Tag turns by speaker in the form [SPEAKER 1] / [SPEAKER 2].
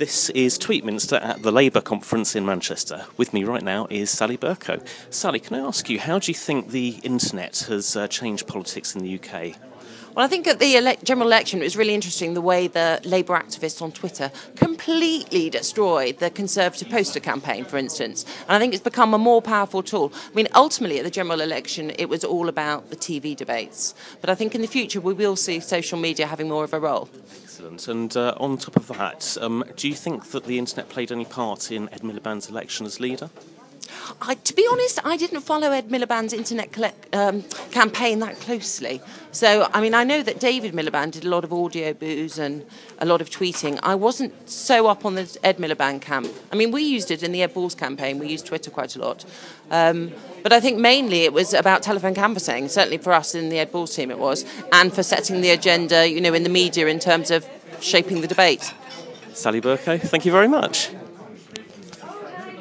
[SPEAKER 1] This is Tweetminster at the Labour conference in Manchester. With me right now is Sally Bercow. Sally, can I ask you, how do you think the internet has changed politics in the UK?
[SPEAKER 2] Well, I think at the general election, it was really interesting the way the Labour activists on Twitter completely destroyed the Conservative poster campaign, for instance. And I think it's become a more powerful tool. I mean, ultimately, at the general election, it was all about the TV debates. But I think in the future, we will see social media having more of a role.
[SPEAKER 1] Excellent. And on top of that, do you think that the internet played any part in Ed Miliband's election as leader?
[SPEAKER 2] To be honest, I didn't follow Ed Miliband's internet campaign that closely. So, I mean, I know that David Miliband did a lot of audio boos and a lot of tweeting. I wasn't so up on the Ed Miliband camp. I mean, we used it in the Ed Balls campaign. We used Twitter quite a lot. But I think mainly it was about telephone canvassing. Certainly for us in the Ed Balls team it was. And for setting the agenda, in the media in terms of shaping the debate.
[SPEAKER 1] Sally Bercow, thank you very much.